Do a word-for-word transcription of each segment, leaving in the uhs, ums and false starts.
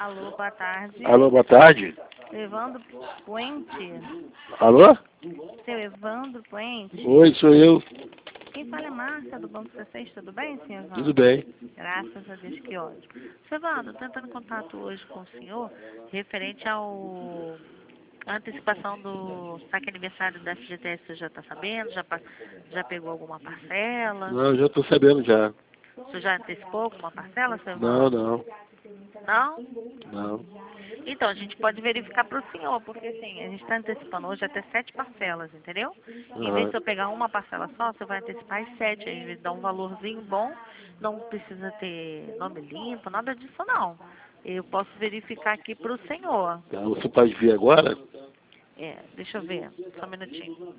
Alô, boa tarde. Alô, boa tarde. Evandro Puente. Alô? Seu Evandro Puente. Oi, sou eu. Quem fala é Márcia, do Banco C seis. Tudo bem, senhor Evandro? Tudo bem. Graças a Deus, que ótimo. Senhor Evandro, tentando contato hoje com o senhor, referente ao... a antecipação do saque aniversário da F G T S, você já está sabendo? Já, pa- já pegou alguma parcela? Não, já estou sabendo já. Você já antecipou alguma parcela, senhor Não, Evandro? não, Não? não. Então, a gente pode verificar para o senhor, porque assim, a gente está antecipando hoje até sete parcelas, entendeu? Em vez Aham. de eu pegar uma parcela só, você vai antecipar as sete, aí dá um valorzinho bom, não precisa ter nome limpo, nada disso não. Eu posso verificar aqui para o senhor. Tá, você pode vir agora? É, deixa eu ver, só um minutinho.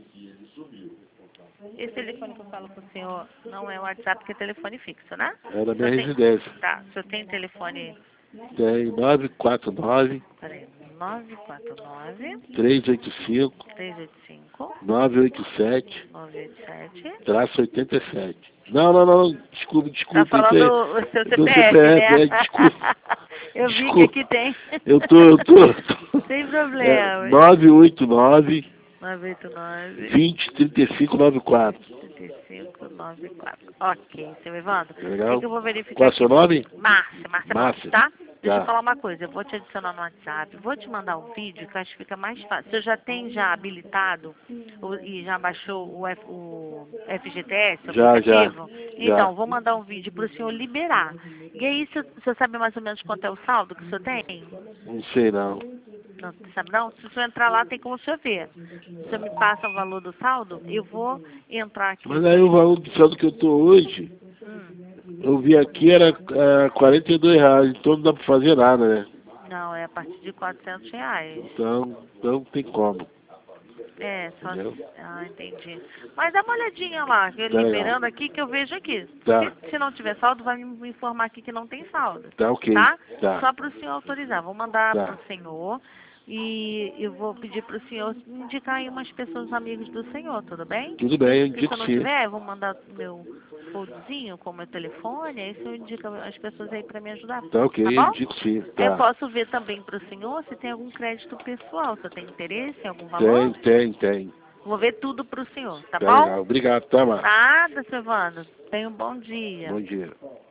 Esse telefone que eu falo com o senhor não é o WhatsApp, que é telefone fixo, né? É da O minha senhor tem... residência. Tá, o senhor tem telefone... Tem nove quatro nove, Peraí, nove quatro nove, três oito cinco, três oito cinco, nove oito sete, nove oito sete. traço oitenta e sete. Não, não, não, desculpa, Tá desculpa, isso falando é o seu do C P F, C P F, né? é, desculpa, Eu vi que desculpa. aqui tem. Eu tô, eu tô, tô. Sem É, problema. nove oito nove, nove oito nove, vinte, trinta e cinco, noventa e quatro. trinta e cinco, noventa e quatro. Ok, seu Evandro. O que, Legal? que eu vou verificar Qual é o aqui? seu nome? Márcia, Márcia Banco, Márcia. tá? Deixa eu Tá. falar uma coisa, eu vou te adicionar no WhatsApp, vou te mandar um vídeo que eu acho que fica mais fácil. Você já tem já habilitado o- e já baixou o, F, o F G T S, o Já, já, aplicativo? já. Então, vou mandar um vídeo para o senhor liberar. E aí, você você sabe mais ou menos quanto é o saldo que o senhor tem? Não sei não. Não, você sabe não? Se o senhor entrar lá, tem como o senhor ver. Se o senhor me passa o valor do saldo, eu vou entrar aqui. Mas aí o valor do saldo que eu tô hoje, Hum, eu vi aqui era é, quarenta e dois reais, então não dá pra fazer nada, né? não, é a partir de quatrocentos reais. Então, então não tem como, É, só... entendeu? Ah, entendi. Mas dá uma olhadinha lá, que eu Tá legal. liberando aqui, que eu vejo aqui. Tá, Se, se não tiver saldo, vai me informar aqui que não tem saldo, tá ok. tá? Tá, Só para o senhor autorizar. Vou mandar para tá. o senhor e eu vou pedir para o senhor indicar aí umas pessoas amigos do senhor, tudo bem? Tudo bem, eu E se indico eu não sim. tiver, eu vou mandar meu foldzinho com meu telefone, aí o senhor indica as pessoas aí para me ajudar, Tá ok, tá eu bom? indico sim. Eu Tá. posso ver também para o senhor se tem algum crédito pessoal, se tem interesse em algum Tem, valor? tem, tem. Vou ver tudo para o senhor, tá Tá bom? legal. Obrigado, tá, Márcio? Nada, Silvano. Tenha um bom dia. Bom dia.